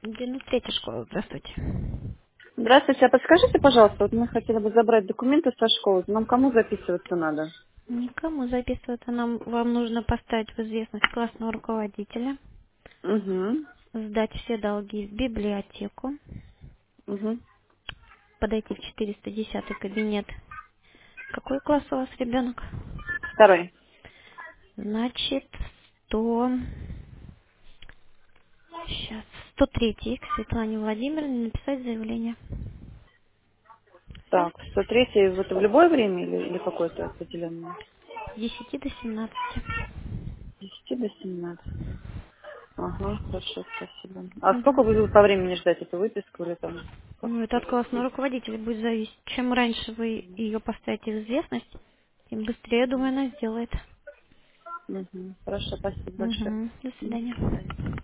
93-я школа, здравствуйте. Здравствуйте, а подскажите, пожалуйста, вот мы хотели бы забрать документы со школы. Нам кому записываться надо? Никому записываться вам нужно поставить в известность классного руководителя, Угу. сдать все долги в библиотеку, Угу. подойти в 410 кабинет. Какой класс у вас ребенок? Второй. Значит, 100... Сейчас, 103 к Светлане Владимировне написать заявление. Все? Так, 103 вот в любое время или какое-то определенное? С 10 до 17. С 10 до 17. Ага, хорошо, спасибо. А сколько Мгм. будет по времени ждать эту выписку или там? Как Ну, это от это классного есть? руководителя будет зависеть. Чем раньше вы ее поставите в известность, тем быстрее, я думаю, она сделает. Угу. Хорошо, спасибо большое. Угу. До Мгм. свидания. До свидания.